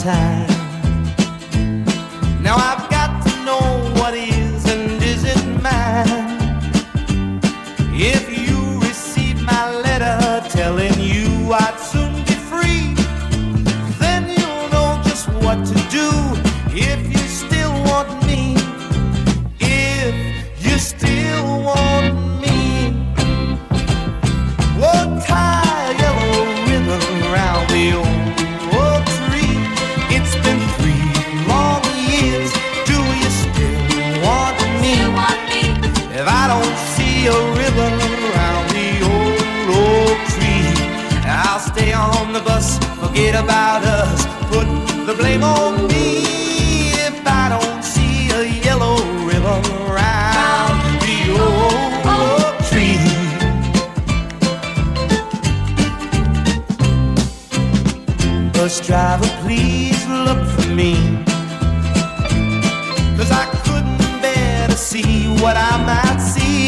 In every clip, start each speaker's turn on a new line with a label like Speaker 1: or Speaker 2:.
Speaker 1: time. Now I've got to know what is and isn't mine. If you receive my letter telling you I'd soon be free, then you'll know just what to do if you still want me. If you still want me, we'll tie a yellow ribbon around the old tree. It's been 3 long years. Do you still want me? If I don't see a ribbon around the old tree, I'll stay on the bus, forget about us, put the blame on me. If I don't see a yellow ribbon around the old tree. Bus driver, please look for me, 'cause I couldn't bear to see what I might see.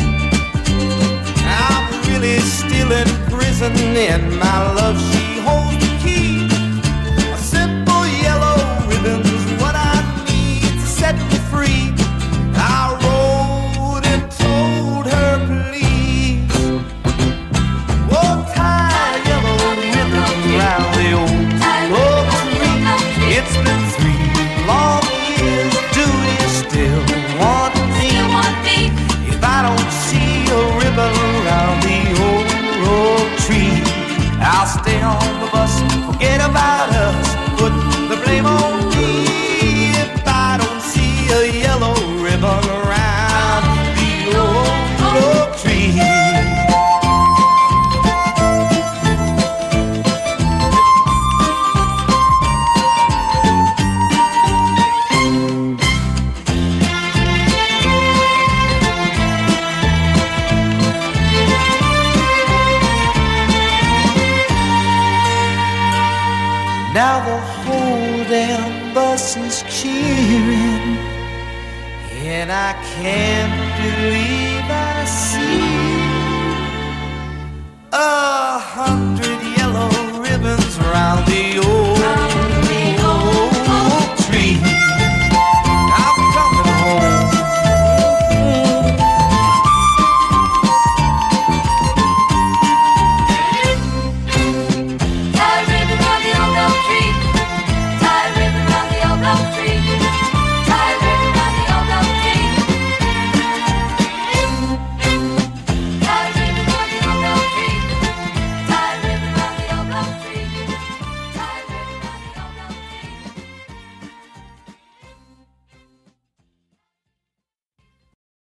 Speaker 1: I'm really still in prison, and my love, she holds the key. A simple yellow ribbon's what I need to set me free. I wrote and told her, please, we'll tie a yellow ribbon around the old tree. It's been 3 long years. Do you still want me? If I don't see a ribbon around the old tree, I'll stay on the bus, forget about us, put the blame on me. If I don't see a yellow ribbon around the old tree. Now the whole damn bus is cheering, and I can't believe I see 100 yellow ribbons around the